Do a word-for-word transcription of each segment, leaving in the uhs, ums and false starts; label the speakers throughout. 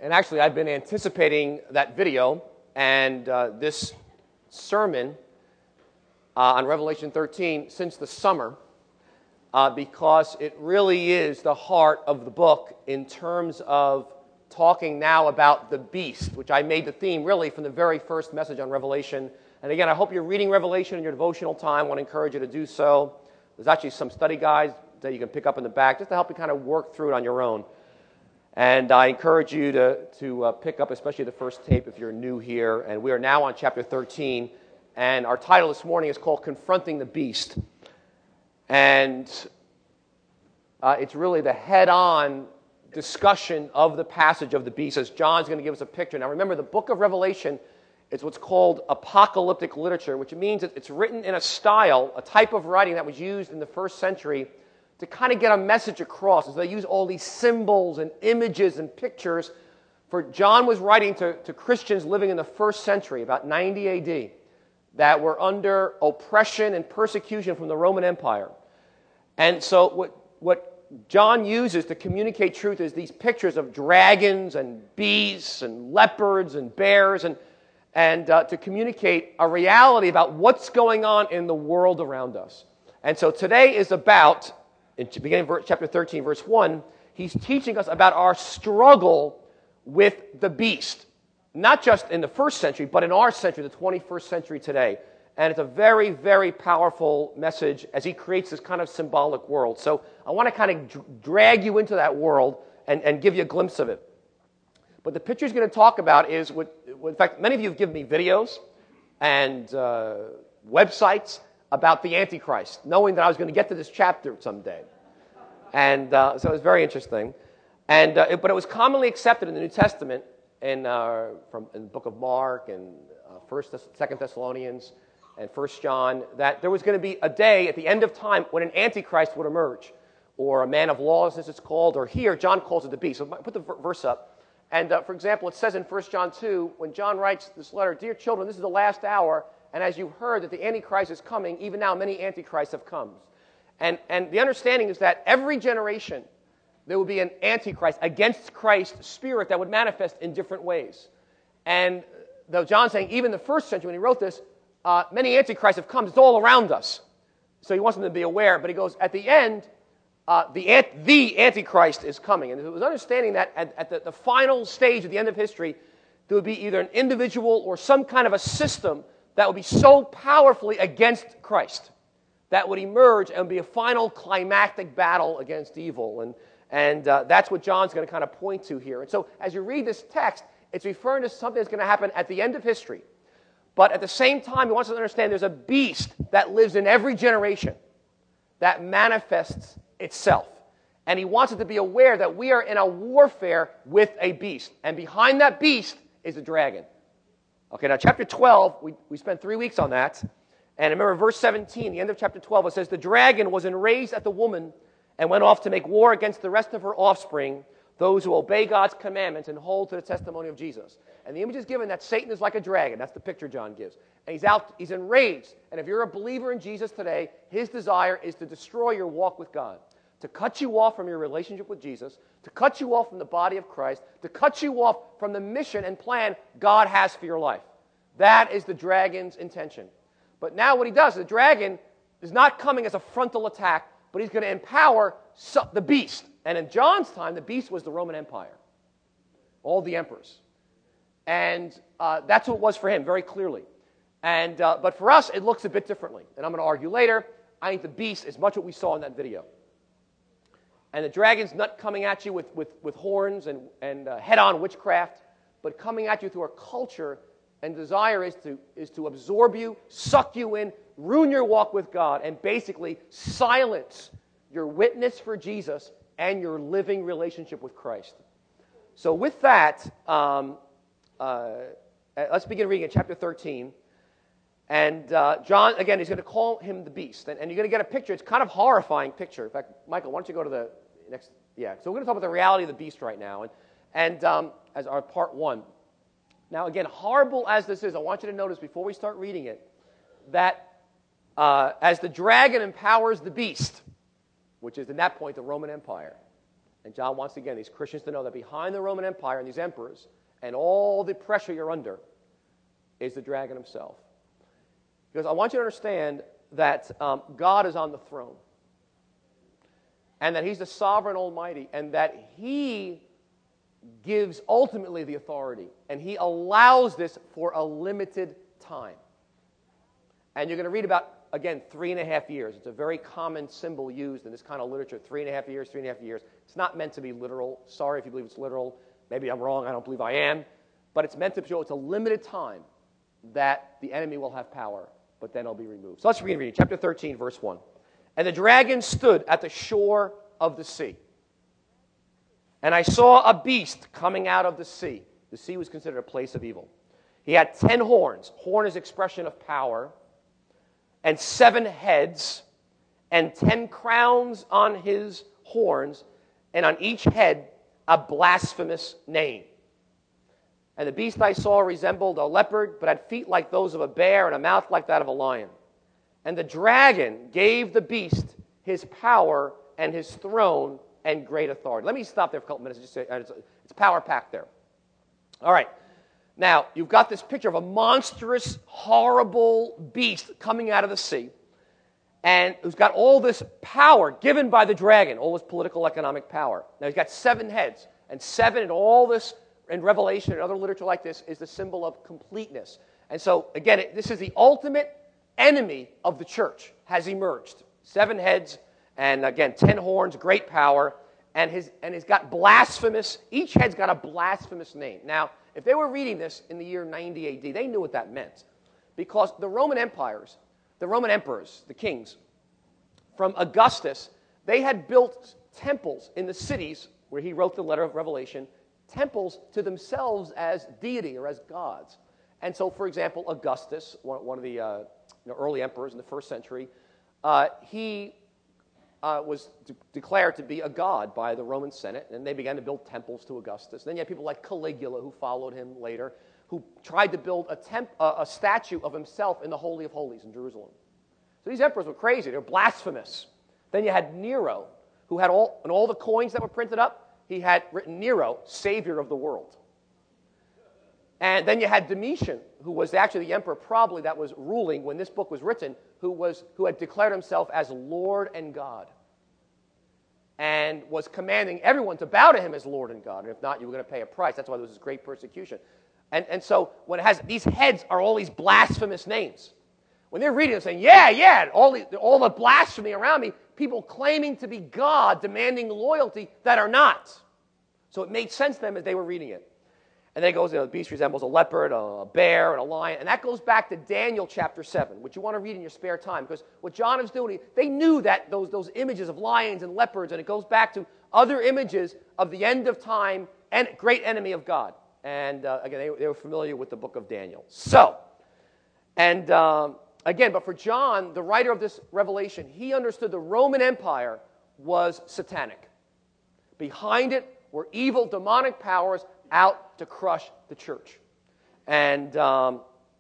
Speaker 1: And actually, I've been anticipating that video and uh, this sermon uh, on Revelation thirteen since the summer uh, because it really is the heart of the book in terms of talking now about the beast, which I made the theme really from the very first message on Revelation. And again, I hope you're reading Revelation in your devotional time. I want to encourage you to do so. There's actually some study guides that you can pick up in the back just to help you kind of work through it on your own. And I encourage you to, to uh, pick up especially the first tape if you're new here. And we are now on chapter thirteen. And our title this morning is called Confronting the Beast. And uh, it's really the head-on discussion of the passage of the beast, as John's going to give us a picture. Now remember, the book of Revelation is what's called apocalyptic literature, which means that it's written in a style, a type of writing that was used in the first century to kind of get a message across. And so they use all these symbols and images and pictures. For John was writing to, to Christians living in the first century, about ninety A D, that were under oppression and persecution from the Roman Empire. And so what, what John uses to communicate truth is these pictures of dragons and beasts and leopards and bears and, and uh, to communicate a reality about what's going on in the world around us. And so today is about, in beginning of chapter thirteen, verse one, he's teaching us about our struggle with the beast. Not just in the first century, but in our century, the twenty-first century today. And it's a very, very powerful message as he creates this kind of symbolic world. So I want to kind of dr- drag you into that world and, and give you a glimpse of it. But the picture he's going to talk about is, what, in fact, many of you have given me videos and uh, websites about the Antichrist, knowing that I was going to get to this chapter someday. And uh, so it was very interesting. And uh, it, but it was commonly accepted in the New Testament, in, uh, from, in the book of Mark and uh, First, Second Thessalonians and First John, that there was going to be a day at the end of time when an Antichrist would emerge, or a man of lawlessness it's called, or here John calls it the beast. So put the verse up. And uh, for example, it says in First John two, when John writes this letter, "Dear children, this is the last hour, and as you've heard that the Antichrist is coming, even now many Antichrists have come." And, and the understanding is that every generation there will be an Antichrist against Christ's spirit that would manifest in different ways. And though John's saying, even the first century when he wrote this, uh, many Antichrists have come. It's all around us. So he wants them to be aware. But he goes, at the end, uh, the, ant- the Antichrist is coming. And it was understanding that at, at the, the final stage at the end of history, there would be either an individual or some kind of a system that would be so powerfully against Christ that would emerge and be a final climactic battle against evil. And And uh, that's what John's going to kind of point to here. And so as you read this text, it's referring to something that's going to happen at the end of history. But at the same time, he wants us to understand there's a beast that lives in every generation that manifests itself. And he wants us to be aware that we are in a warfare with a beast. And behind that beast is a dragon. Okay, now chapter twelve, we, we spent three weeks on that. And remember verse seventeen, the end of chapter twelve, it says, "The dragon was enraged at the woman and went off to make war against the rest of her offspring, those who obey God's commandments and hold to the testimony of Jesus." And the image is given that Satan is like a dragon. That's the picture John gives. And he's out, he's enraged. And if you're a believer in Jesus today, his desire is to destroy your walk with God, to cut you off from your relationship with Jesus, to cut you off from the body of Christ, to cut you off from the mission and plan God has for your life. That is the dragon's intention. But now what he does, the dragon is not coming as a frontal attack, but he's going to empower the beast. And in John's time, the beast was the Roman Empire. All the emperors. And uh, that's what it was for him, very clearly. And uh, but for us, it looks a bit differently. And I'm going to argue later, I think the beast is much what we saw in that video. And the dragon's not coming at you with, with, with horns and, and uh, head-on witchcraft, but coming at you through a culture, and desire is to, is to absorb you, suck you in, ruin your walk with God, and basically silence your witness for Jesus and your living relationship with Christ. So with that, um, uh, let's begin reading in chapter thirteen. And uh, John, again, he's going to call him the beast. And, and you're going to get a picture. It's kind of horrifying picture. In fact, Michael, why don't you go to the next? Yeah, so we're going to talk about the reality of the beast right now. And, and um, as our part one. Now, again, horrible as this is, I want you to notice before we start reading it, that uh, as the dragon empowers the beast, which is at that point the Roman Empire, And John wants, again, these Christians to know that behind the Roman Empire and these emperors and all the pressure you're under is the dragon himself. Because I want you to understand that um, God is on the throne. And that he's the sovereign almighty. And that he gives ultimately the authority. And he allows this for a limited time. And you're going to read about, again, three and a half years. It's a very common symbol used in this kind of literature. Three and a half years, three and a half years. It's not meant to be literal. Sorry if you believe it's literal. Maybe I'm wrong. I don't believe I am. But it's meant to show it's a limited time that the enemy will have power, but then it'll be removed. So let's read, read chapter thirteen, verse one. And the dragon stood at the shore of the sea. And I saw a beast coming out of the sea. The sea was considered a place of evil. He had ten horns. Horn is expression of power. And seven heads, and ten crowns on his horns, and on each head a blasphemous name. And the beast I saw resembled a leopard, but had feet like those of a bear and a mouth like that of a lion. And the dragon gave the beast his power and his throne and great authority. Let me stop there for a couple minutes. Just say, it's, it's power-packed there. All right. Now, you've got this picture of a monstrous, horrible beast coming out of the sea, and who's got all this power given by the dragon, all this political, economic power. Now, he's got seven heads, and seven in all this, in Revelation and other literature like this, is the symbol of completeness. And so, again, it, this is the ultimate enemy of the church, has emerged. Seven heads, and again, ten horns, great power, and, his, and he's got blasphemous, each head's got a blasphemous name. Now, if they were reading this in the year ninety A D, they knew what that meant. Because the Roman empires, the Roman emperors, the kings, from Augustus, they had built temples in the cities where he wrote the letter of Revelation, temples to themselves as deity or as gods. And so, for example, Augustus, one, one of the uh, you know, early emperors in the first century, uh, he Uh, was de- declared to be a god by the Roman Senate, and they began to build temples to Augustus. And then you had people like Caligula, who followed him later, who tried to build a, temp- uh, a statue of himself in the Holy of Holies in Jerusalem. So these emperors were crazy. They were blasphemous. Then you had Nero, who had all, and all the coins that were printed up, he had written Nero, savior of the world. And then you had Domitian, who was actually the emperor probably that was ruling when this book was written, who was who had declared himself as Lord and God, and was commanding everyone to bow to him as Lord and God. And if not, you were going to pay a price. That's why there was this great persecution. And, and so when it has, these heads are all these blasphemous names. When they're reading it, saying, yeah, yeah, all the, all the blasphemy around me, people claiming to be God, demanding loyalty that are not. So it made sense to them as they were reading it. And then it goes, you know, the beast resembles a leopard, a bear, and a lion. And that goes back to Daniel chapter seven, which you want to read in your spare time. Because what John is doing, they knew that those, those images of lions and leopards, and it goes back to other images of the end of time and great enemy of God. And uh, again, they, they were familiar with the book of Daniel. So, and um, again, but for John, the writer of this revelation, he understood the Roman Empire was satanic. Behind it were evil, demonic powers out to crush the church. And um,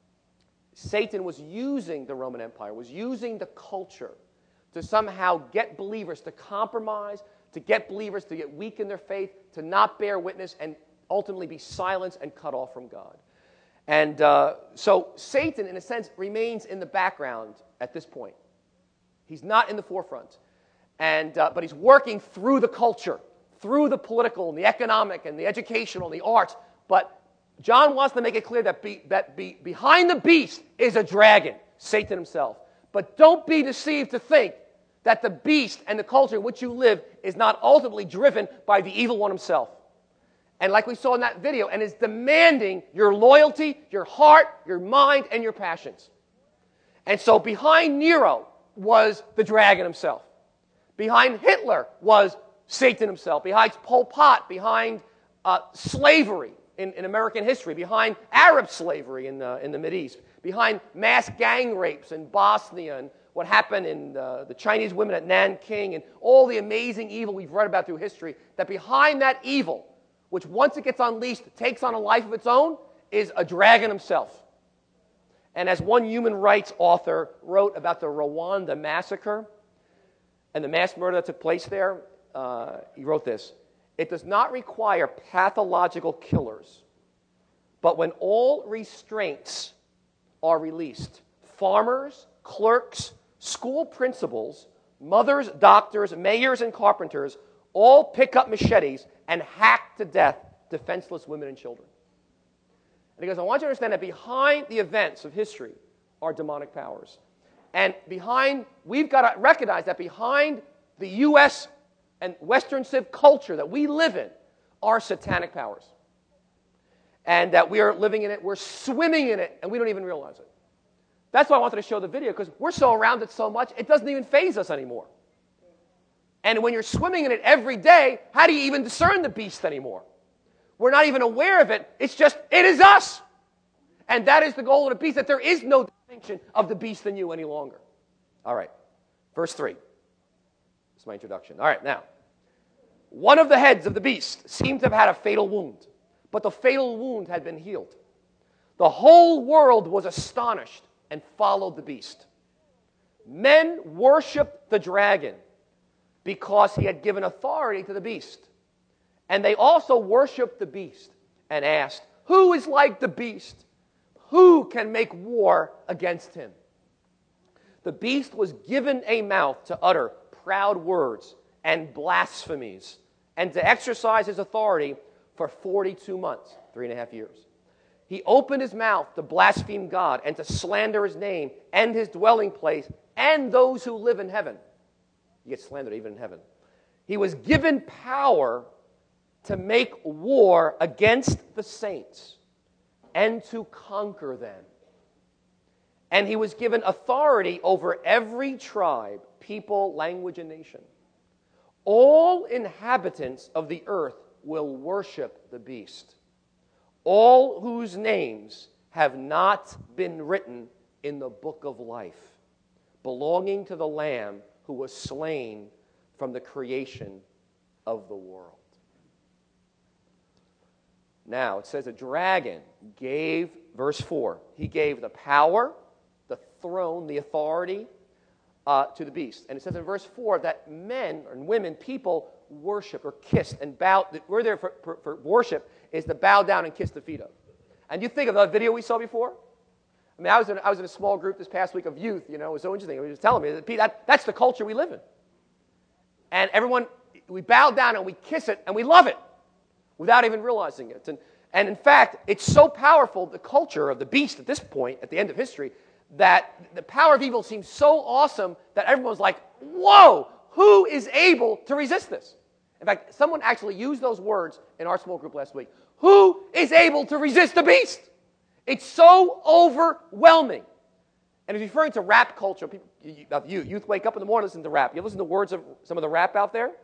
Speaker 1: Satan was using the Roman Empire, was using the culture to somehow get believers to compromise, to get believers to get weak in their faith, to not bear witness, and ultimately be silenced and cut off from God. And uh, so Satan, in a sense, remains in the background at this point. He's not in the forefront. And, uh, but he's working through the culture, through the political and the economic and the educational and the arts. But John wants to make it clear that, be, that be, behind the beast is a dragon, Satan himself. But don't be deceived to think that the beast and the culture in which you live is not ultimately driven by the evil one himself. And like we saw in that video, and is demanding your loyalty, your heart, your mind, and your passions. And so behind Nero was the dragon himself. Behind Hitler was Satan himself, behind Pol Pot, behind uh, slavery in, in American history, behind Arab slavery in the, in the Mideast, behind mass gang rapes in Bosnia and what happened in uh, the Chinese women at Nanking and all the amazing evil we've read about through history, that behind that evil, which once it gets unleashed takes on a life of its own, is a dragon himself. And as one human rights author wrote about the Rwanda massacre and the mass murder that took place there, Uh, he wrote this: it does not require pathological killers, but when all restraints are released, farmers, clerks, school principals, mothers, doctors, mayors, and carpenters all pick up machetes and hack to death defenseless women and children. And he goes, I want you to understand that behind the events of history are demonic powers. And behind, we've got to recognize that behind the U S and Western civ culture that we live in are satanic powers. And that we are living in it, we're swimming in it, and we don't even realize it. That's why I wanted to show the video, because we're so around it so much, it doesn't even faze us anymore. And when you're swimming in it every day, how do you even discern the beast anymore? We're not even aware of it. It's just, it is us. And that is the goal of the beast, that there is no distinction of the beast in you any longer. All right, verse three. That's my introduction. All right, now. One of the heads of the beast seemed to have had a fatal wound, but the fatal wound had been healed. The whole world was astonished and followed the beast. Men worshiped the dragon because he had given authority to the beast. And they also worshiped the beast and asked, who is like the beast? Who can make war against him? The beast was given a mouth to utter proud words and blasphemies, and to exercise his authority for forty-two months, three and a half years. He opened his mouth to blaspheme God and to slander his name and his dwelling place and those who live in heaven. You get slandered even in heaven. He was given power to make war against the saints and to conquer them. And he was given authority over every tribe, people, language, and nation. All inhabitants of the earth will worship the beast, all whose names have not been written in the book of life, belonging to the Lamb who was slain from the creation of the world. Now, it says a dragon gave, verse four, he gave the power, the throne, the authority uh, to the beast. And it says in verse four that men and women, people, worship or kissed and bowed. We're there for, for, for worship is to bow down and kiss the feet of. And you think of that video we saw before? I mean, I was in, I was in a small group this past week of youth, you know, it was so interesting. He was telling me that, that that's the culture we live in. And everyone, we bow down and we kiss it and we love it without even realizing it. And, and in fact, it's so powerful, the culture of the beast at this point, at the end of history, that the power of evil seems so awesome that everyone's like, whoa, who is able to resist this? In fact, someone actually used those words in our small group last week. Who is able to resist the beast? It's so overwhelming. And he's referring to rap culture. People, you, youth wake up in the morning, listen to rap. You listen to words of some of the rap out there?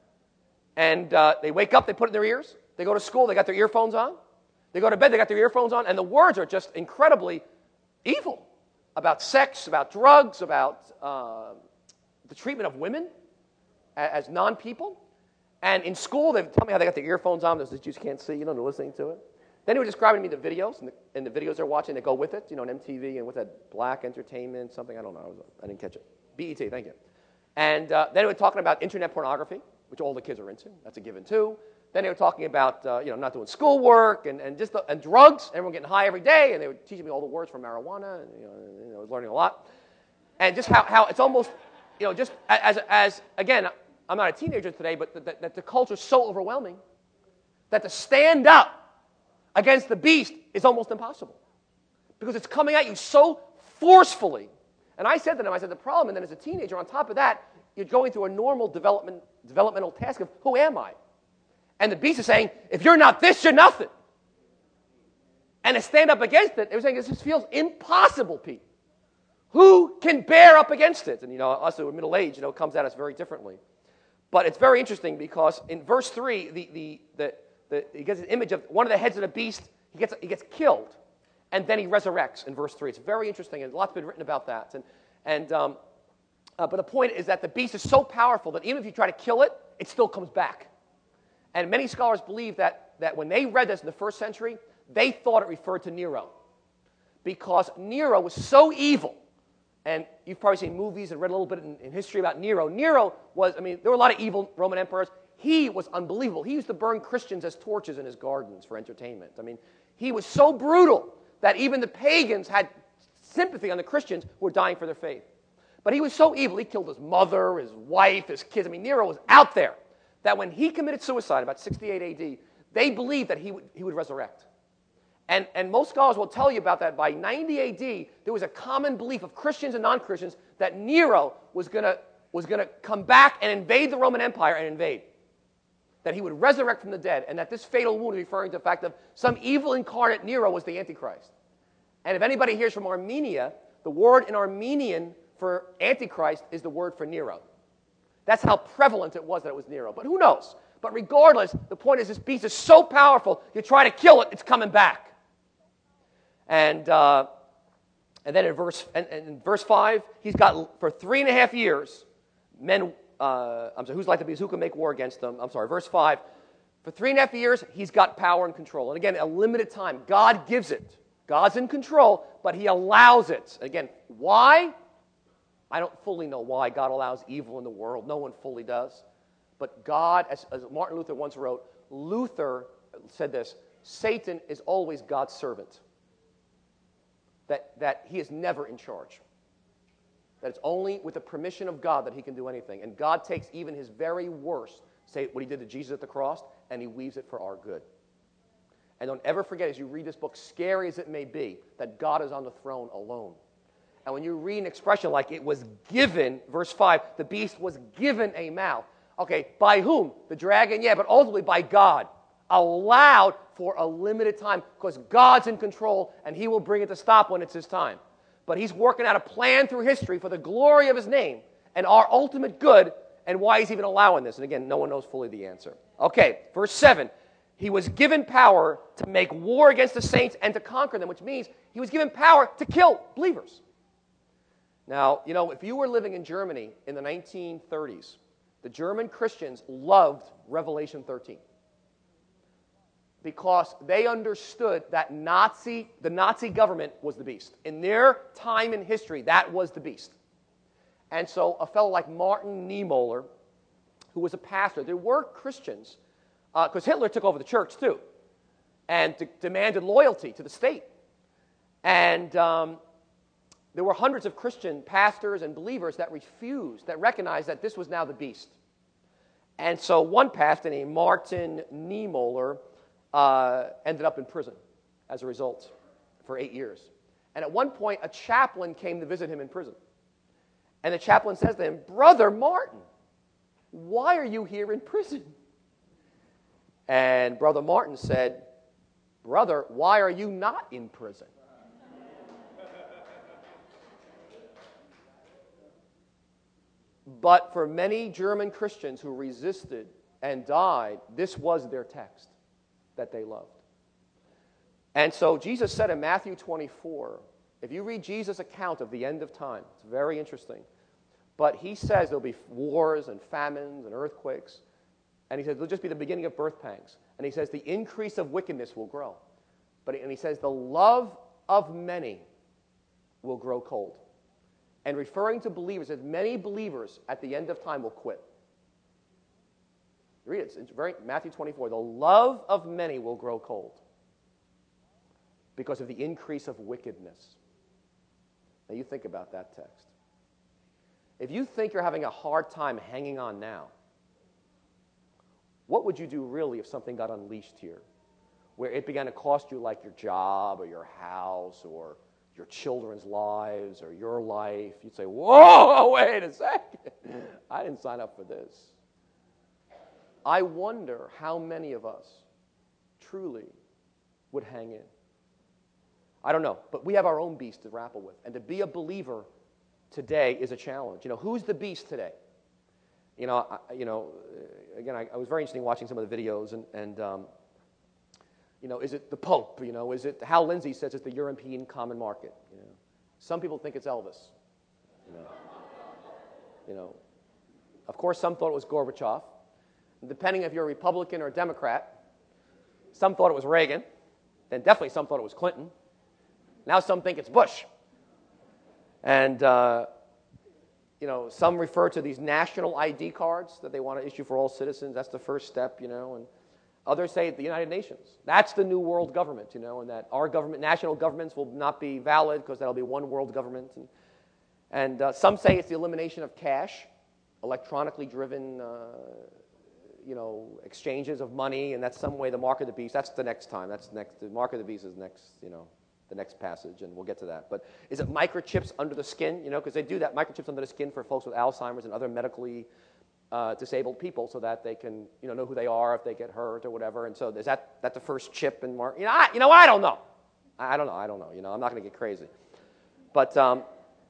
Speaker 1: And uh, they wake up, they put it in their ears. They go to school, they got their earphones on. They go to bed, they got their earphones on. And the words are just incredibly evil. About sex, about drugs, about uh, the treatment of women as, as non-people. And in school, they tell me how they got their earphones on. Those that you just can't see, you know, they're listening to it. Then he was describing to me the videos, and the, and the videos they're watching that go with it, you know, on M T V, and what's that, Black Entertainment, something, I don't know, I, was, I didn't catch it. B E T, thank you. And uh, then he was talking about internet pornography, which all the kids are into. That's a given, too. Then they were talking about, uh, you know, not doing schoolwork, and, and just the, and drugs, everyone getting high every day, and they were teaching me all the words for marijuana, and, you know, you know I was learning a lot. And just how, how it's almost, you know, just as, as again, I'm not a teenager today, but that, that the culture is so overwhelming that to stand up against the beast is almost impossible because it's coming at you so forcefully. And I said to them, I said, the problem, and then as a teenager, on top of that, you're going through a normal development, developmental task of, who am I? And the beast is saying, if you're not this, you're nothing. And to stand up against it, they were saying, this just feels impossible, Pete. Who can bear up against it? And, you know, us who are middle-aged, you know, it comes at us very differently. But it's very interesting because in verse three, the, the, the, the, he gets an image of one of the heads of the beast. He gets, he gets killed, and then he resurrects in verse three. It's very interesting, and lots been written about that. And, and, um, uh, but the point is that the beast is so powerful that even if you try to kill it, it still comes back. And many scholars believe that, that when they read this in the first century, they thought it referred to Nero. Because Nero was so evil. And you've probably seen movies and read a little bit in, in history about Nero. Nero was, I mean, there were a lot of evil Roman emperors. he was unbelievable. He used to burn Christians as torches in his gardens for entertainment. I mean, he was so brutal that even the pagans had sympathy on the Christians who were dying for their faith. But he was so evil, he killed his mother, his wife, his kids. I mean, Nero was out there that when he committed suicide, about sixty-eight A D, they believed that he would, he would resurrect. And, and most scholars will tell you about that. By ninety A D, there was a common belief of Christians and non-Christians that Nero was going to was going to come back and invade the Roman Empire and invade. That he would resurrect from the dead, and that this fatal wound is referring to the fact that some evil incarnate Nero was the Antichrist. And if anybody hears from Armenia, the word in Armenian for Antichrist is the word for Nero. That's how prevalent it was that it was Nero. But who knows? But regardless, the point is this beast is so powerful, you try to kill it, it's coming back. And uh, and then in verse and, and in verse five, he's got for three and a half years, men. Uh, I'm sorry, who's like the beast? Who can make war against them? I'm sorry, verse five. For three and a half years, he's got power and control. And again, a limited time. God gives it. God's in control, but he allows it. Again, why? I don't fully know why God allows evil in the world. No one fully does. But God, as, as Martin Luther once wrote, Luther said this, Satan is always God's servant. That, that he is never in charge. That it's only with the permission of God that he can do anything. And God takes even his very worst, say what he did to Jesus at the cross, and he weaves it for our good. And don't ever forget, as you read this book, scary as it may be, that God is on the throne alone. And when you read an expression like it was given, verse five, the beast was given a mouth. Okay, by whom? The dragon? Yeah, but ultimately by God. Allowed for a limited time because God's in control and he will bring it to stop when it's his time. But he's working out a plan through history for the glory of his name and our ultimate good and why he's even allowing this. And again, no one knows fully the answer. Okay, verse seven. He was given power to make war against the saints and to conquer them, which means he was given power to kill believers. Now, you know, if you were living in Germany in the nineteen thirties, the German Christians loved Revelation thirteen because they understood that Nazi, the Nazi government was the beast. In their time in history, that was the beast. And so a fellow like Martin Niemöller, who was a pastor, there were Christians, because uh, Hitler took over the church too, and de- demanded loyalty to the state. And um, there were hundreds of Christian pastors and believers that refused, that recognized that this was now the beast. And so one pastor named Martin Niemöller uh, ended up in prison as a result for eight years. And at one point, a chaplain came to visit him in prison. And the chaplain says to him, "Brother Martin, why are you here in prison?" And Brother Martin said, "Brother, why are you not in prison?" But for many German Christians who resisted and died, this was their text that they loved. And so Jesus said in Matthew twenty-four, if you read Jesus' account of the end of time, it's very interesting. But he says there'll be wars and famines and earthquakes. And he says it'll just be the beginning of birth pangs. And he says the increase of wickedness will grow. But and he says the love of many will grow cold. And referring to believers, that many believers at the end of time will quit. Read it. It's very Matthew twenty-four. The love of many will grow cold because of the increase of wickedness. Now you think about that text. If you think you're having a hard time hanging on now, what would you do really if something got unleashed here, where it began to cost you like your job or your house or your children's lives or your life? You'd say, whoa, wait a second. I didn't sign up for this. I wonder how many of us truly would hang in. I don't know, but we have our own beast to grapple with. And to be a believer today is a challenge. You know, who's the beast today? You know, I, you know, again, I, I was very interested in watching some of the videos, and, and um, you know, is it the Pope? You know, is it Hal Lindsey says it's the European common market? You know, some people think it's Elvis. You know, you know, of course, some thought it was Gorbachev. And depending if you're a Republican or a Democrat, some thought it was Reagan. Then definitely some thought it was Clinton. Now some think it's Bush. And uh, you know, some refer to these national I D cards that they want to issue for all citizens. That's the first step, you know, and others say the United Nations. That's the new world government, you know, and that our government, national governments will not be valid because that'll be one world government. And, and uh, some say it's the elimination of cash, electronically driven, uh, you know, exchanges of money, and that's some way the mark of the beast. That's the next time. That's the next. The mark of the beast is next, you know, the next passage, and we'll get to that. But is it microchips under the skin? You know, because they do that, microchips under the skin for folks with Alzheimer's and other medically uh, disabled people, so that they can, you know, know who they are if they get hurt or whatever. And so is that that the first chip and mark? You know, I, you know, I don't know. I, I don't know. I don't know. You know, I'm not going to get crazy, but. Um,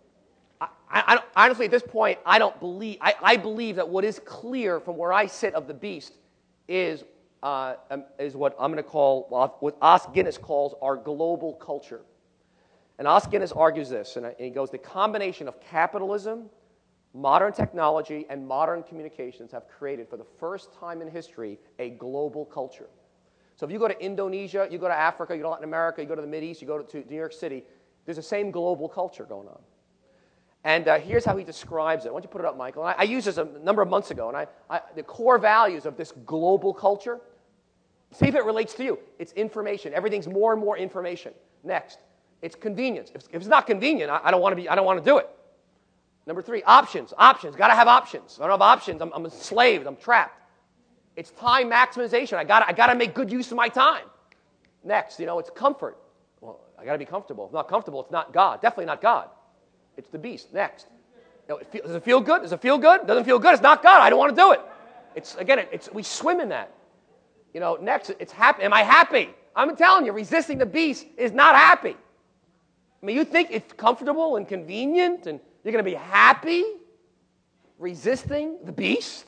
Speaker 1: I, I, honestly, at this point, I don't believe. I, I believe that what is clear from where I sit of the beast is uh, um, is what I'm going to call what Os Guinness calls our global culture. And Os Guinness argues this, and he goes: the combination of capitalism, modern technology, and modern communications have created, for the first time in history, a global culture. So if you go to Indonesia, you go to Africa, you go to Latin America, you go to the Mideast, you go to, to New York City, there's the same global culture going on. And uh, here's how he describes it. Why don't you put it up, Michael? And I, I used this a number of months ago. And I, I, the core values of this global culture, see if it relates to you. It's information. Everything's more and more information. Next, it's convenience. If, if it's not convenient, I, I don't want to be. I don't want to do it. Number three, options. Options. Got to have options. If I don't have options, I'm, I'm enslaved. I'm trapped. It's time maximization. I got. I got to make good use of my time. Next, you know, it's comfort. Well, I got to be comfortable. If not comfortable, it's not God. Definitely not God. It's the beast. Next. You know, it feel, does it feel good? Does it feel good? Doesn't feel good. It's not God. I don't want to do it. It's again. It, it's we swim in that. You know. Next, it's happy. Am I happy? I'm telling you, resisting the beast is not happy. I mean, you think it's comfortable and convenient, and you're going to be happy resisting the beast?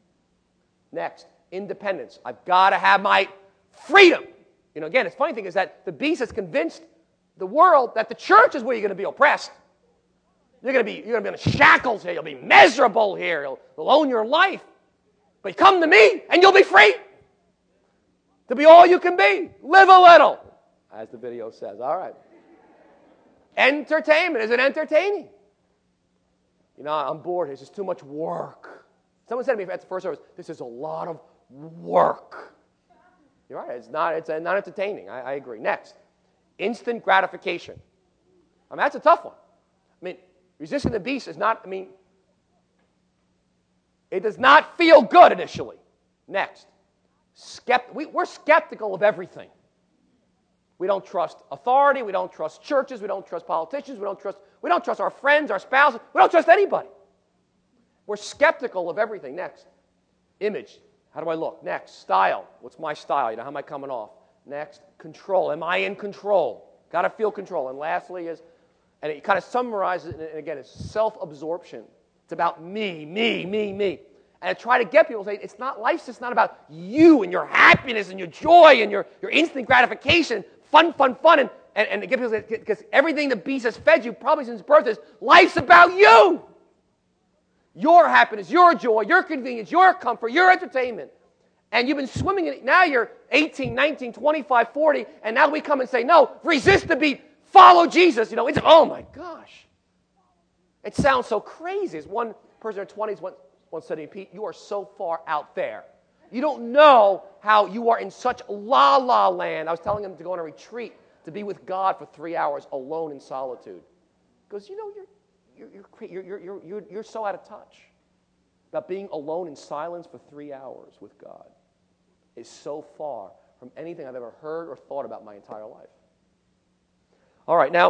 Speaker 1: Next, independence. I've got to have my freedom. You know. Again, the funny thing is that the beast has convinced the world that the church is where you're going to be oppressed. You're going to be, you're going to be in shackles here. You'll be miserable here. You'll, you'll own your life. But come to me, and you'll be free to be all you can be. Live a little, as the video says. All right. Entertainment. Is it entertaining? You know, I'm bored. This is too much work. Someone said to me at the first service, this is a lot of work. You're right. It's not, it's not entertaining. I, I agree. Next, instant gratification. I mean, that's a tough one. I mean, resisting the beast is not, I mean, it does not feel good initially. Next, Skept- we, we're skeptical of everything. We don't trust authority. We don't trust churches. We don't trust politicians. We don't trust, we don't trust our friends, our spouses. We don't trust anybody. We're skeptical of everything. Next, image. How do I look? Next, style. What's my style? You know, how am I coming off? Next, control. Am I in control? Got to feel control. And lastly is, and it kind of summarizes it, and again, it's self-absorption. It's about me, me, me, me. And I try to get people to say, it's not, life's just not about you and your happiness and your joy and your, your instant gratification, fun, fun, fun. And, and, and to get people to say, because everything the beast has fed you probably since birth is, life's about you. Your happiness, your joy, your convenience, your comfort, your entertainment. And you've been swimming in it. Now you're eighteen, nineteen, twenty-five, forty, and now we come and say, no, resist the beast. Follow Jesus. You know, it's, oh my gosh. It sounds so crazy. As one person in their twenties once, once said to me, Pete, you are so far out there. You don't know how you are in such la-la land. I was telling him to go on a retreat to be with God for three hours alone in solitude. He goes, you know, you're, you're, you're, you're, you're, you're, you're so out of touch. About being alone in silence for three hours with God is so far from anything I've ever heard or thought about my entire life. All right, now,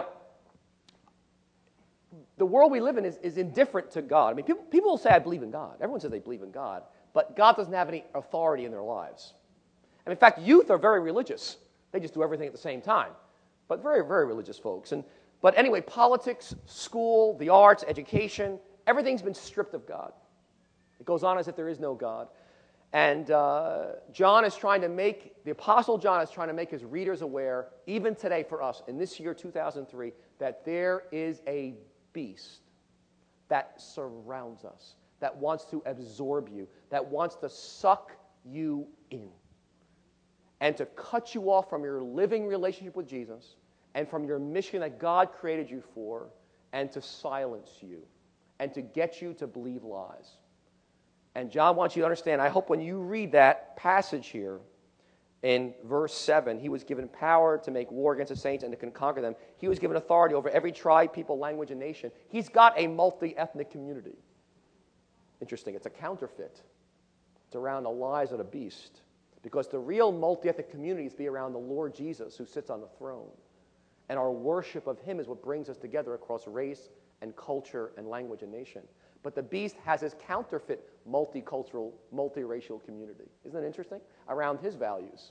Speaker 1: the world we live in is, is indifferent to God. I mean, people, people will say, I believe in God. Everyone says they believe in God, but God doesn't have any authority in their lives. And in fact, youth are very religious. They just do everything at the same time, but very, very religious folks. And But anyway, politics, school, the arts, education, everything's been stripped of God. It goes on as if there is no God. And uh, John is trying to make, the Apostle John is trying to make his readers aware, even today for us, in this year two thousand three, that there is a beast that surrounds us, that wants to absorb you, that wants to suck you in, and to cut you off from your living relationship with Jesus, and from your mission that God created you for, and to silence you, and to get you to believe lies. And John wants you to understand, I hope when you read that passage here in verse seven, he was given power to make war against the saints and to conquer them. He was given authority over every tribe, people, language, and nation. He's got a multi-ethnic community. Interesting. It's a counterfeit. It's around the lies of the beast. Because the real multi-ethnic communities be around the Lord Jesus who sits on the throne. And our worship of him is what brings us together across race and culture and language and nation. But the beast has his counterfeit multicultural, multiracial community. Isn't that interesting? Around his values.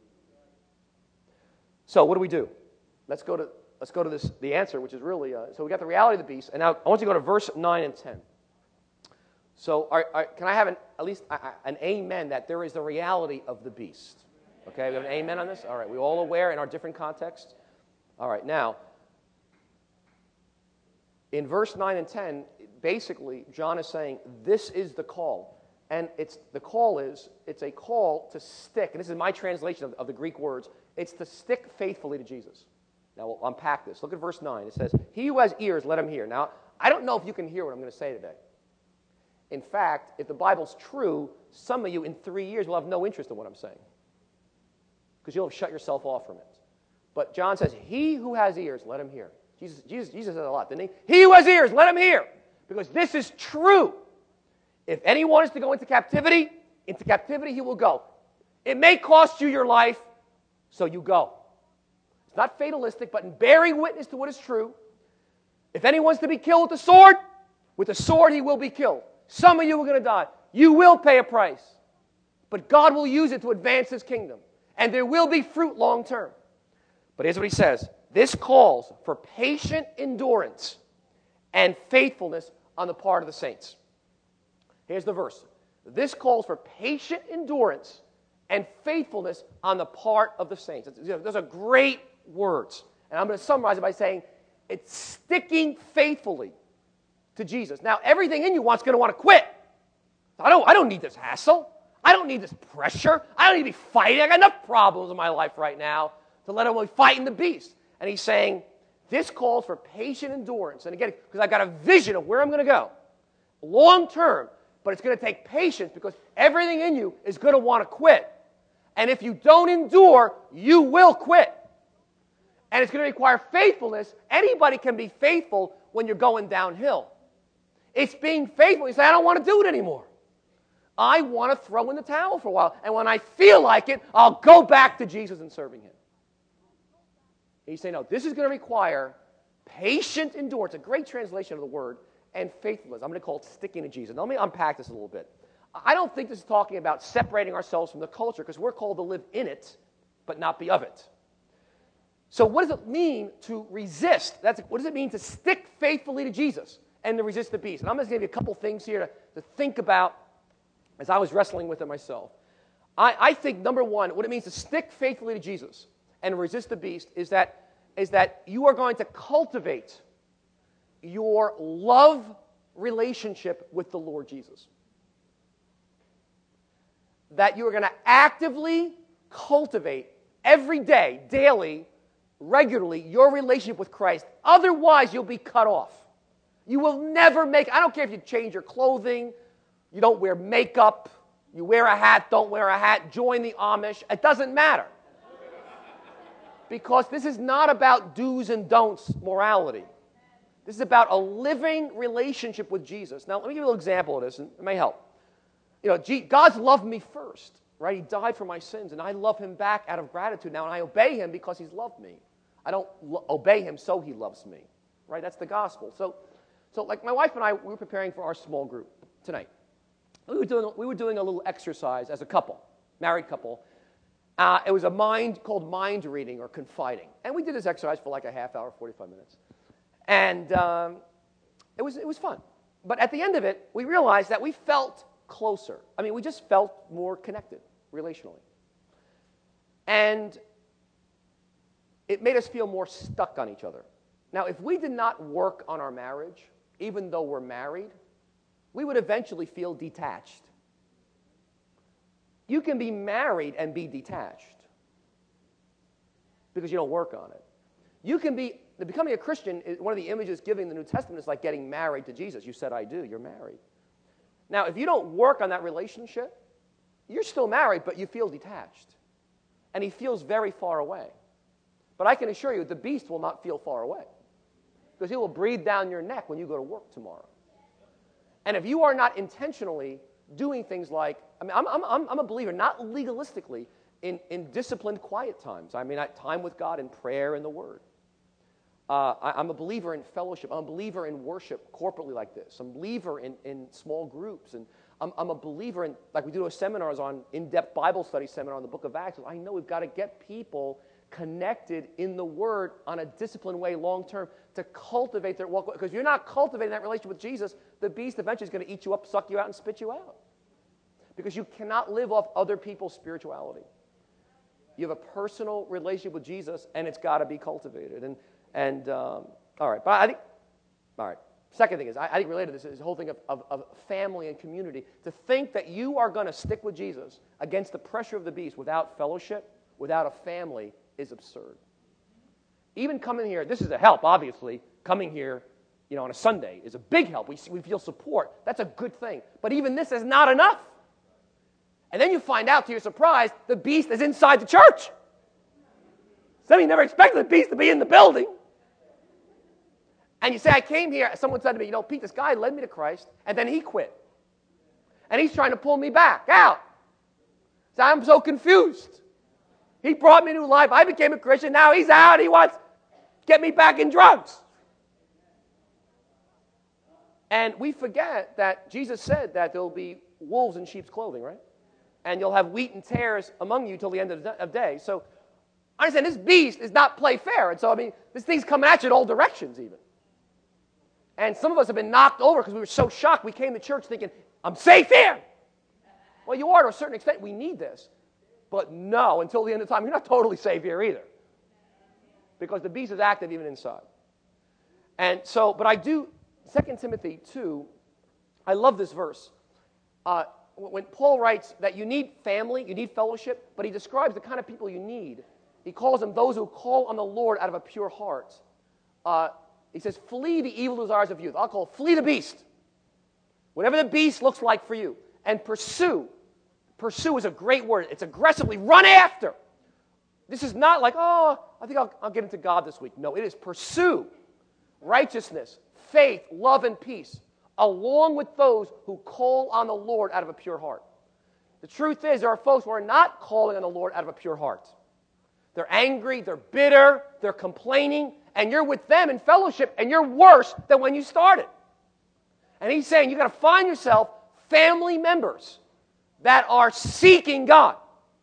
Speaker 1: So what do we do? Let's go to let's go to this the answer, which is really uh, so we got the reality of the beast, and now I want you to go to verse nine and ten. So are, are, can I have an, at least uh, an amen that there is the reality of the beast? Okay, we have an amen on this? All right, we're all aware in our different contexts? All right, now, in verse nine and ten, basically, John is saying, this is the call. And it's the call is, it's a call to stick, and this is my translation of, of the Greek words, it's to stick faithfully to Jesus. Now, we'll unpack this. Look at verse nine. It says, he who has ears, let him hear. Now, I don't know if you can hear what I'm going to say today. In fact, if the Bible's true, some of you in three years will have no interest in what I'm saying because you'll have shut yourself off from it. But John says, he who has ears, let him hear. Jesus, Jesus, Jesus said a lot, didn't he? He who has ears, let him hear. Because this is true. If anyone is to go into captivity, into captivity he will go. It may cost you your life, so you go. It's not fatalistic, but in bearing witness to what is true, if anyone's to be killed with the sword, with the sword he will be killed. Some of you are going to die. You will pay a price. But God will use it to advance his kingdom. And there will be fruit long term. But here's what he says. This calls for patient endurance and faithfulness on the part of the saints. Here's the verse. This calls for patient endurance and faithfulness on the part of the saints. Those are great words. And I'm going to summarize it by saying it's sticking faithfully to Jesus. Now, everything in you wants going to want to quit. I don't, I don't need this hassle. I don't need this pressure. I don't need to be fighting. I got enough problems in my life right now to let him fighting the beast. And he's saying, this calls for patient endurance. And again, because I've got a vision of where I'm going to go. Long term, but it's going to take patience because everything in you is going to want to quit. And if you don't endure, you will quit. And it's going to require faithfulness. Anybody can be faithful when you're going downhill. It's being faithful. You say, I don't want to do it anymore. I want to throw in the towel for a while. And when I feel like it, I'll go back to Jesus and serving him. He's saying, no, this is going to require patient endurance. A great translation of the word. And faithfulness. I'm going to call it sticking to Jesus. Now, let me unpack this a little bit. I don't think this is talking about separating ourselves from the culture because we're called to live in it, but not be of it. So what does it mean to resist? That's, what does it mean to stick faithfully to Jesus and to resist the beast? And I'm going to give you a couple things here to, to think about as I was wrestling with it myself. I, I think, number one, what it means to stick faithfully to Jesus and resist the beast is that, is that you are going to cultivate your love relationship with the Lord Jesus. That you're going to actively cultivate every day, daily, regularly, your relationship with Christ. Otherwise, you'll be cut off. You will never make, I don't care if you change your clothing, you don't wear makeup, you wear a hat, don't wear a hat, join the Amish. It doesn't matter. Because this is not about do's and don'ts morality. This is about a living relationship with Jesus. Now, let me give you a little example of this, and it may help. You know, God's loved me first, right? He died for my sins, and I love him back out of gratitude now, and I obey him because he's loved me. I don't lo- obey him so he loves me, right? That's the gospel. So, so like my wife and I, we were preparing for our small group tonight. We were doing, we were doing a little exercise as a couple, married couple. Uh, it was a mind called mind reading or confiding, and we did this exercise for like a half hour, forty-five minutes. And um, it was it was fun. But at the end of it, we realized that we felt closer. I mean, we just felt more connected relationally. And it made us feel more stuck on each other. Now, if we did not work on our marriage, even though we're married, we would eventually feel detached. You can be married and be detached because you don't work on it. You can be the becoming a Christian, is one of the images given in the New Testament is like getting married to Jesus. You said, I do. You're married. Now, if you don't work on that relationship, you're still married, but you feel detached. And he feels very far away. But I can assure you, the beast will not feel far away. Because he will breathe down your neck when you go to work tomorrow. And if you are not intentionally doing things like, I mean, I'm, I'm, I'm a believer, not legalistically, in, in disciplined quiet times. I mean, I, time with God in prayer and the Word. Uh, I, I'm a believer in fellowship. I'm a believer in worship corporately like this. I'm a believer in, in small groups. And I'm, I'm a believer in, like we do seminars on, in-depth Bible study seminar on the book of Acts. I know we've got to get people connected in the Word on a disciplined way long term to cultivate their walk. Because if you're not cultivating that relationship with Jesus, the beast eventually is going to eat you up, suck you out, and spit you out. Because you cannot live off other people's spirituality. You have a personal relationship with Jesus, and it's got to be cultivated. And, and um, all right, but I think, all right. Second thing is, I, I think related to this is the whole thing of, of, of family and community. To think that you are going to stick with Jesus against the pressure of the beast without fellowship, without a family, is absurd. Even coming here, this is a help, obviously. Coming here, you know, on a Sunday is a big help. We, we feel support. That's a good thing. But even this is not enough. And then you find out, to your surprise, the beast is inside the church. Some of you never expected the beast to be in the building. And you say, I came here, someone said to me, you know, Pete, this guy led me to Christ, and then he quit. And he's trying to pull me back out. So I'm so confused. He brought me new life. I became a Christian. Now he's out. He wants to get me back in drugs. And we forget that Jesus said that there will be wolves in sheep's clothing, right? And you'll have wheat and tares among you till the end of the day. So understand, this beast is not play fair. And so, I mean, this thing's coming at you in all directions even. And some of us have been knocked over because we were so shocked. We came to church thinking, I'm safe here. Well, you are to a certain extent. We need this. But no, until the end of time, you're not totally safe here either. Because the beast is active even inside. And so, but I do, Second Timothy two, I love this verse. Uh, when Paul writes that you need family, you need fellowship, but he describes the kind of people you need. He calls them those who call on the Lord out of a pure heart. Uh, he says, flee the evil desires of youth. I'll call it, flee the beast. Whatever the beast looks like for you. And pursue. Pursue is a great word. It's aggressively run after. This is not like, oh, I think I'll, I'll get into God this week. No, it is pursue righteousness, faith, love, and peace, along with those who call on the Lord out of a pure heart. The truth is, there are folks who are not calling on the Lord out of a pure heart. They're angry, they're bitter, they're complaining, and you're with them in fellowship, and you're worse than when you started. And he's saying you've got to find yourself family members that are seeking God.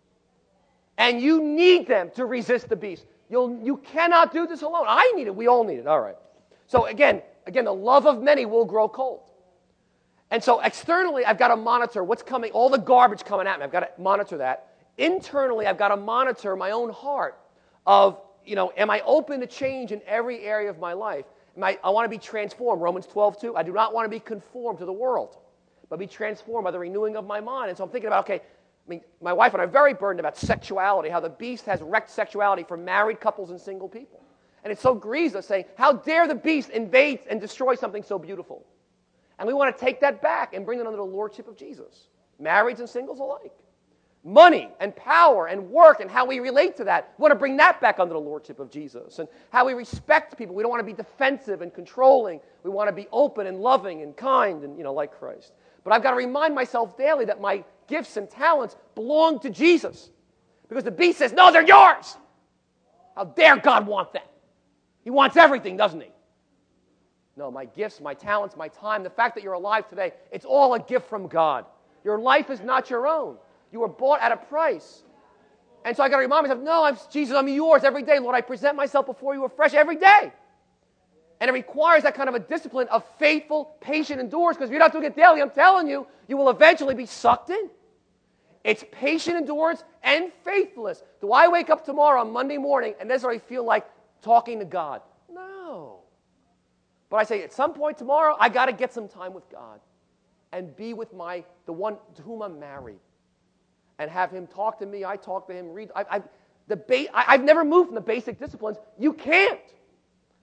Speaker 1: And you need them to resist the beast. You'll, you cannot do this alone. I need it. We all need it. All right. So again, again, the love of many will grow cold. And so externally, I've got to monitor what's coming, all the garbage coming at me. I've got to monitor that. Internally, I've got to monitor my own heart of, you know, am I open to change in every area of my life? Am I, I want to be transformed. Romans twelve two. I do not want to be conformed to the world, but be transformed by the renewing of my mind. And so I'm thinking about, okay, I mean, my wife and I are very burdened about sexuality, how the beast has wrecked sexuality for married couples and single people. And it so grieves us, saying, how dare the beast invade and destroy something so beautiful? And we want to take that back and bring it under the lordship of Jesus, marrieds and singles alike. Money and power and work and how we relate to that. We want to bring that back under the lordship of Jesus. And how we respect people. We don't want to be defensive and controlling. We want to be open and loving and kind and, you know, like Christ. But I've got to remind myself daily that my gifts and talents belong to Jesus. Because the beast says, no, they're yours. How dare God want that? He wants everything, doesn't he? No, my gifts, my talents, my time, the fact that you're alive today, it's all a gift from God. Your life is not your own. You were bought at a price. And so I got to remind myself, no, I'm, Jesus, I'm yours every day. Lord, I present myself before you afresh every day. And it requires that kind of a discipline of faithful, patient endurance, because if you're not doing it daily, I'm telling you, you will eventually be sucked in. It's patient endurance and faithfulness. Do I wake up tomorrow on Monday morning and necessarily feel like talking to God? No. But I say, at some point tomorrow, I got to get some time with God and be with my the one to whom I'm married. And have him talk to me, I talk to him, read. I, I, the ba- I, I've never moved from the basic disciplines. You can't.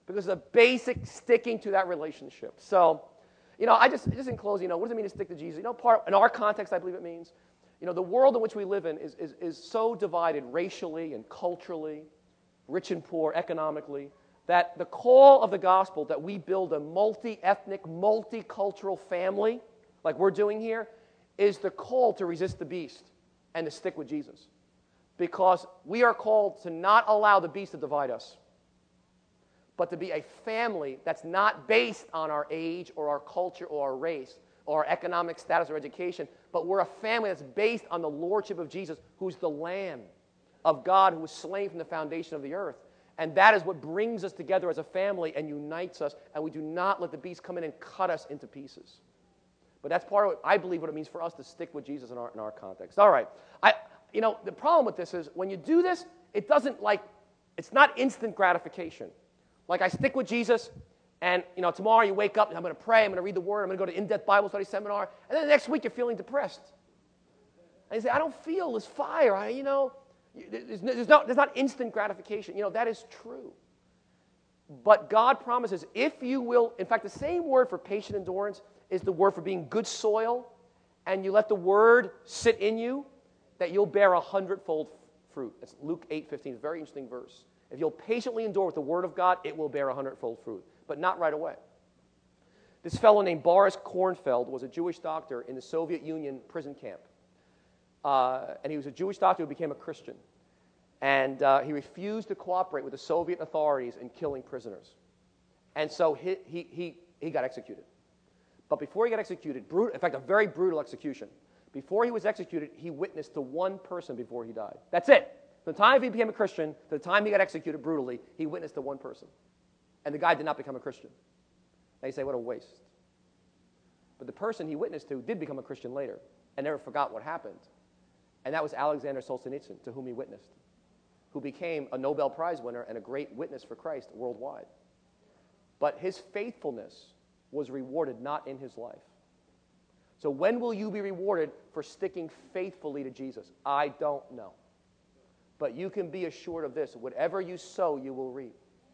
Speaker 1: because of the basic sticking to that relationship. So, you know, I just, just in closing, you know, what does it mean to stick to Jesus? You know, part, in our context, I believe it means, you know, the world in which we live in is, is, is so divided racially and culturally, rich and poor, economically, that the call of the gospel that we build a multi-ethnic, multicultural family, like we're doing here, is the call to resist the beast and to stick with Jesus. Because we are called to not allow the beast to divide us, but to be a family that's not based on our age or our culture or our race or our economic status or education, but we're a family that's based on the lordship of Jesus, who's the Lamb of God who was slain from the foundation of the earth. And that is what brings us together as a family and unites us, and we do not let the beast come in and cut us into pieces. But that's part of what I believe what it means for us to stick with Jesus in our, in our context. All right. I, you know, the problem with this is when you do this, it doesn't like, it's not instant gratification. Like I stick with Jesus, and you know, tomorrow you wake up, and I'm going to pray, I'm going to read the Word, I'm going to go to in-depth Bible study seminar, and then the next week you're feeling depressed. And you say, I don't feel this fire. I, you know, there's, there's, no, there's not instant gratification. You know, that is true. But God promises if you will, in fact, the same word for patient endurance is the word for being good soil, and you let the Word sit in you, that you'll bear a hundredfold fruit. That's Luke eight fifteen. It's a very interesting verse. If you'll patiently endure with the Word of God, it will bear a hundredfold fruit, but not right away. This fellow named Boris Kornfeld was a Jewish doctor in the Soviet Union prison camp. Uh, and he was a Jewish doctor who became a Christian. And uh, he refused to cooperate with the Soviet authorities in killing prisoners. And so he, he, he, he got executed. But before he got executed, brutal, in fact, a very brutal execution, before he was executed, he witnessed to one person before he died. That's it. From the time he became a Christian to the time he got executed brutally, he witnessed to one person. And the guy did not become a Christian. Now you say, what a waste. But the person he witnessed to did become a Christian later and never forgot what happened. And that was Alexander Solzhenitsyn, to whom he witnessed, who became a Nobel Prize winner and a great witness for Christ worldwide. But his faithfulness was rewarded not in his life. So when will you be rewarded for sticking faithfully to Jesus? I don't know. But you can be assured of this. Whatever you sow, you will reap.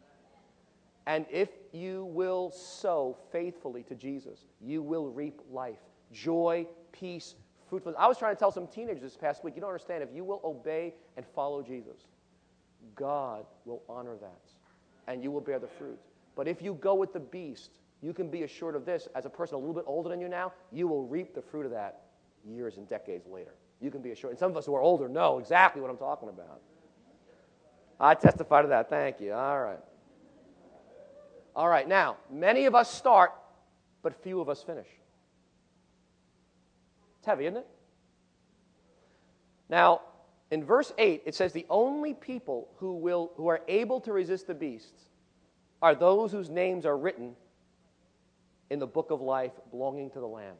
Speaker 1: And if you will sow faithfully to Jesus, you will reap life, joy, peace, fruitfulness. I was trying to tell some teenagers this past week, you don't understand, if you will obey and follow Jesus, God will honor that, and you will bear the fruit. But if you go with the beast, you can be assured of this, as a person a little bit older than you now, you will reap the fruit of that years and decades later. You can be assured. And some of us who are older know exactly what I'm talking about. I testify to that. Thank you. All right. All right. Now, many of us start, but few of us finish. It's heavy, isn't it? Now, in verse eight, it says the only people who will who are able to resist the beast are those whose names are written in the book of life belonging to the Lamb.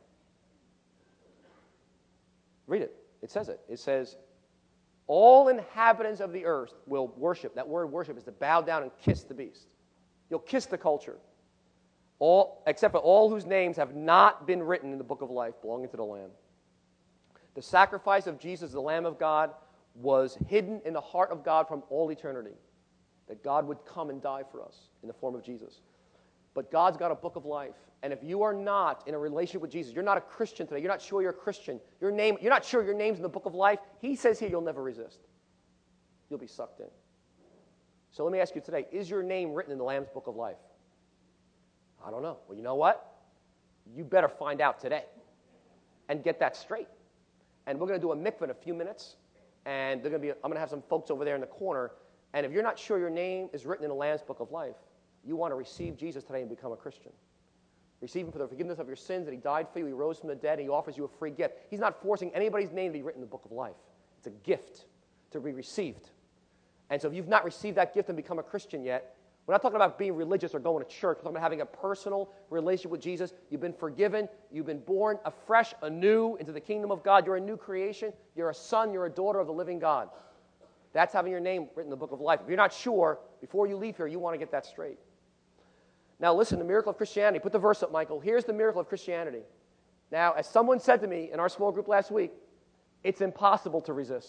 Speaker 1: Read it. It says it. It says, all inhabitants of the earth will worship. That word worship is to bow down and kiss the beast. You'll kiss the culture. All, except for all whose names have not been written in the book of life belonging to the Lamb. The sacrifice of Jesus, the Lamb of God, was hidden in the heart of God from all eternity. That God would come and die for us in the form of Jesus. But God's got a book of life. And if you are not in a relationship with Jesus, you're not a Christian today, you're not sure you're a Christian, your name, you're not sure your name's in the book of life, he says here you'll never resist. You'll be sucked in. So let me ask you today, is your name written in the Lamb's book of life? I don't know. Well, you know what? You better find out today and get that straight. And we're going to do a mikvah in a few minutes, and they're going to be, I'm going to have some folks over there in the corner, and if you're not sure your name is written in the Lamb's book of life, you want to receive Jesus today and become a Christian. Receive him for the forgiveness of your sins, that he died for you, he rose from the dead, and he offers you a free gift. He's not forcing anybody's name to be written in the book of life. It's a gift to be received. And so if you've not received that gift and become a Christian yet, we're not talking about being religious or going to church. We're talking about having a personal relationship with Jesus. You've been forgiven. You've been born afresh, anew into the kingdom of God. You're a new creation. You're a son. You're a daughter of the living God. That's having your name written in the book of life. If you're not sure, before you leave here, you want to get that straight. Now listen, the miracle of Christianity. Put the verse up, Michael. Here's the miracle of Christianity. Now, as someone said to me in our small group last week, it's impossible to resist.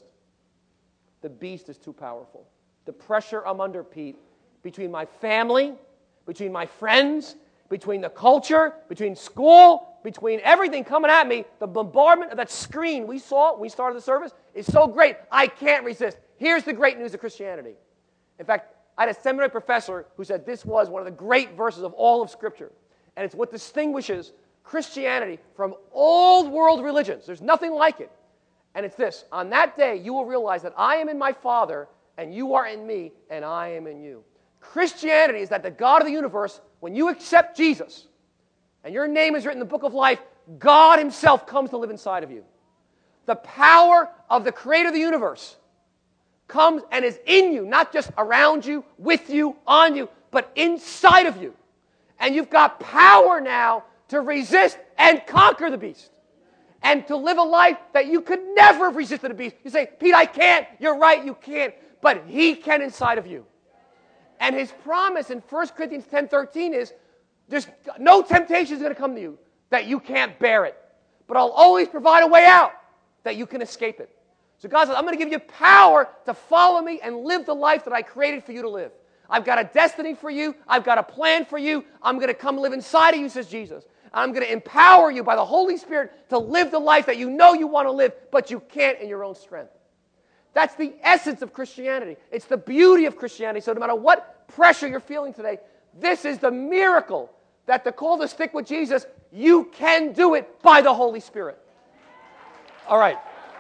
Speaker 1: The beast is too powerful. The pressure I'm under, Pete, between my family, between my friends, between the culture, between school, between everything coming at me. The bombardment of that screen we saw when we started the service is so great, I can't resist. Here's the great news of Christianity. In fact, I had a seminary professor who said this was one of the great verses of all of Scripture. And it's what distinguishes Christianity from old world religions. There's nothing like it. And it's this: on that day, you will realize that I am in my Father, and you are in me, and I am in you. Christianity is that the God of the universe, when you accept Jesus, and your name is written in the book of life, God himself comes to live inside of you. The power of the creator of the universe comes and is in you, not just around you, with you, on you, but inside of you. And you've got power now to resist and conquer the beast. And to live a life that you could never have resisted the beast. You say, Pete, I can't. You're right, you can't. But he can inside of you. And his promise in First Corinthians ten thirteen is, there's no temptation is going to come to you that you can't bear it. But I'll always provide a way out that you can escape it. So God says, I'm going to give you power to follow me and live the life that I created for you to live. I've got a destiny for you. I've got a plan for you. I'm going to come live inside of you, says Jesus. I'm going to empower you by the Holy Spirit to live the life that you know you want to live, but you can't in your own strength. That's the essence of Christianity. It's the beauty of Christianity. So no matter what pressure you're feeling today, this is the miracle that the call to stick with Jesus, you can do it by the Holy Spirit. All right.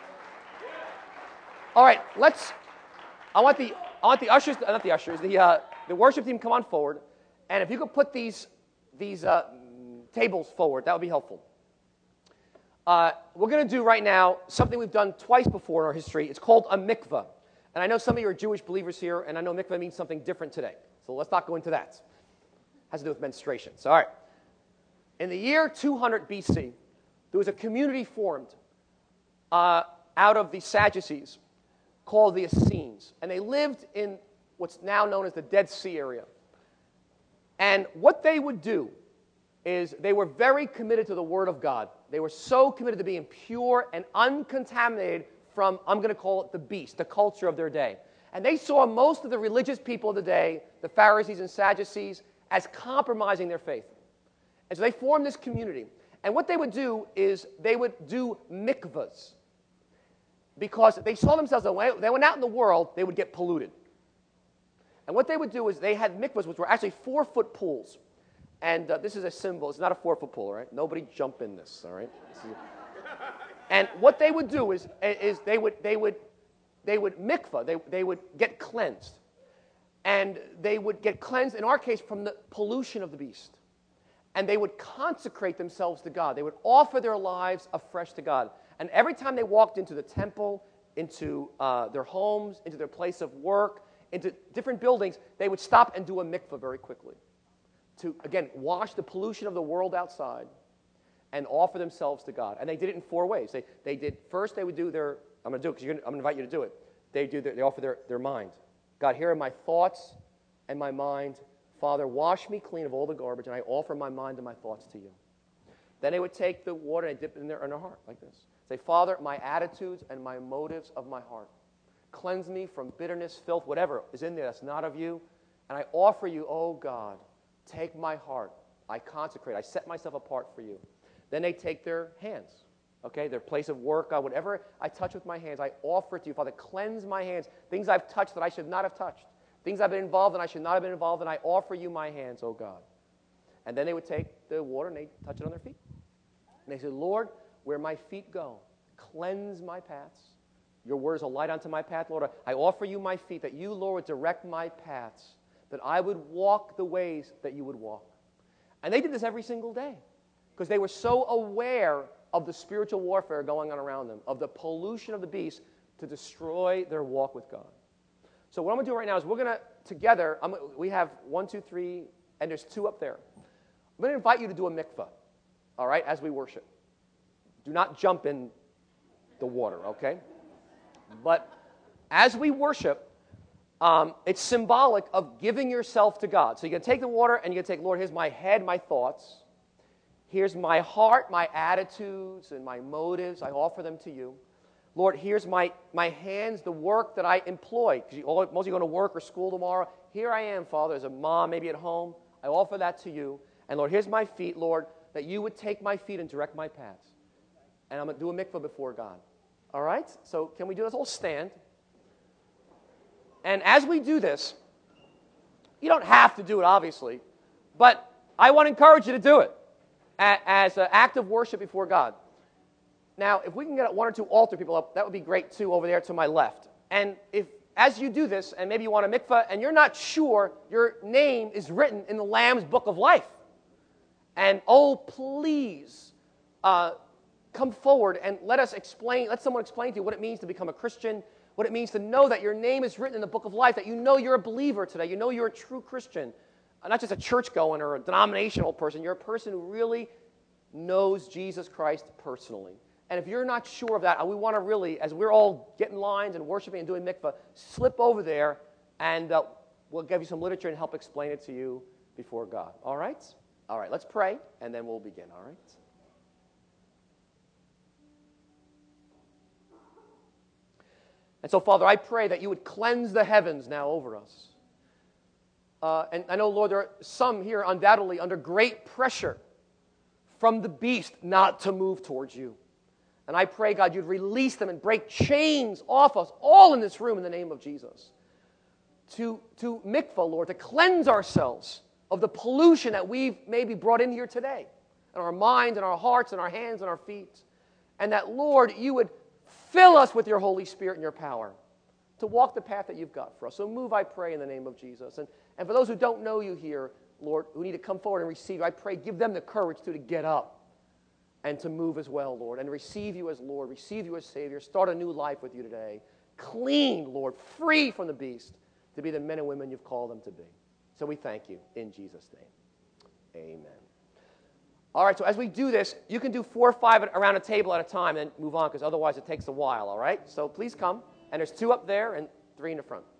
Speaker 1: All right, let's, I want the, I want the ushers, not the ushers, the, uh, the worship team come on forward. And if you could put these, these uh, tables forward, that would be helpful. Uh, we're going to do right now something we've done twice before in our history. It's called a mikveh. And I know some of you are Jewish believers here, and I know mikveh means something different today. So let's not go into that. It has to do with menstruation. So, all right. In the year two hundred B C, there was a community formed uh, out of the Sadducees called the Essenes. And they lived in what's now known as the Dead Sea area. And what they would do is they were very committed to the Word of God. They were so committed to being pure and uncontaminated from, I'm going to call it the beast, the culture of their day. And they saw most of the religious people of the day, the Pharisees and Sadducees, as compromising their faith. And so they formed this community. And what they would do is they would do mikvahs. Because they saw themselves, that when they went out in the world, they would get polluted. And what they would do is they had mikvahs, which were actually four-foot pools. And uh, this is a symbol. It's not a four-foot pool, all right? Nobody jump in this, all right? And what they would do is, is they would they would they would mikvah. They they would get cleansed, and they would get cleansed. In our case, from the pollution of the beast, and they would consecrate themselves to God. They would offer their lives afresh to God. And every time they walked into the temple, into uh, their homes, into their place of work, into different buildings, they would stop and do a mikvah very quickly. To, again, wash the pollution of the world outside and offer themselves to God. And they did it in four ways. They, they did, first they would do their, I'm going to do it because I'm going to invite you to do it. They, do their, they offer their, their mind. God, here are my thoughts and my mind. Father, wash me clean of all the garbage, and I offer my mind and my thoughts to you. Then they would take the water and dip it in their, in their heart like this. Say, Father, my attitudes and my motives of my heart. Cleanse me from bitterness, filth, whatever is in there that's not of you. And I offer you, oh God, take my heart. I consecrate. I set myself apart for you. Then they take their hands, okay, their place of work, God, whatever I touch with my hands, I offer it to you. Father, cleanse my hands. Things I've touched that I should not have touched. Things I've been involved in I should not have been involved in. I offer you my hands, oh God. And then they would take the water and they touch it on their feet. And they said, Lord, where my feet go, cleanse my paths. Your word is a light unto my path, Lord. I offer you my feet, that you, Lord, would direct my paths, that I would walk the ways that you would walk. And they did this every single day because they were so aware of the spiritual warfare going on around them, of the pollution of the beast to destroy their walk with God. So what I'm going to do right now is we're going to, together, I'm, we have one, two, three, and there's two up there. I'm going to invite you to do a mikvah, all right, as we worship. Do not jump in the water, okay? But as we worship, um, it's symbolic of giving yourself to God. So you're going to take the water and you're going to take, Lord, here's my head, my thoughts. Here's my heart, my attitudes, and my motives. I offer them to you. Lord, here's my, my hands, the work that I employ. Because most of you are going to work or school tomorrow. Here I am, Father, as a mom, maybe at home. I offer that to you. And Lord, here's my feet, Lord, that you would take my feet and direct my paths. And I'm going to do a mikvah before God. All right? So can we do this? Let's all stand. And as we do this, you don't have to do it, obviously, but I want to encourage you to do it as an act of worship before God. Now, if we can get one or two altar people up, that would be great too over there to my left. And if, as you do this, and maybe you want a mikvah, and you're not sure your name is written in the Lamb's Book of Life, and oh, please, uh, come forward and let us explain, let someone explain to you what it means to become a Christian, what it means to know that your name is written in the Book of Life, that you know you're a believer today, you know you're a true Christian, not just a church-going or a denominational person, you're a person who really knows Jesus Christ personally. And if you're not sure of that, we want to really, as we're all getting lines and worshiping and doing mikvah, slip over there and uh, we'll give you some literature and help explain it to you before God. All right? All right, let's pray, and then we'll begin, all right? And so, Father, I pray that you would cleanse the heavens now over us. Uh, and I know, Lord, there are some here undoubtedly under great pressure from the beast not to move towards you. And I pray, God, you'd release them and break chains off us, all in this room, in the name of Jesus. To, to mikvah, Lord, to cleanse ourselves of the pollution that we've maybe brought in here today, in our minds and our hearts and our hands and our feet. And that, Lord, you would fill us with your Holy Spirit and your power to walk the path that you've got for us. So move, I pray, in the name of Jesus. And, and for those who don't know you here, Lord, who need to come forward and receive you, I pray, give them the courage to, to get up and to move as well, Lord, and receive you as Lord, receive you as Savior, start a new life with you today. Clean, Lord, free from the beast, to be the men and women you've called them to be. So we thank you in Jesus' name. Amen. All right, so as we do this, you can do four or five around a table at a time and move on, because otherwise it takes a while, all right? So please come. And there's two up there and three in the front.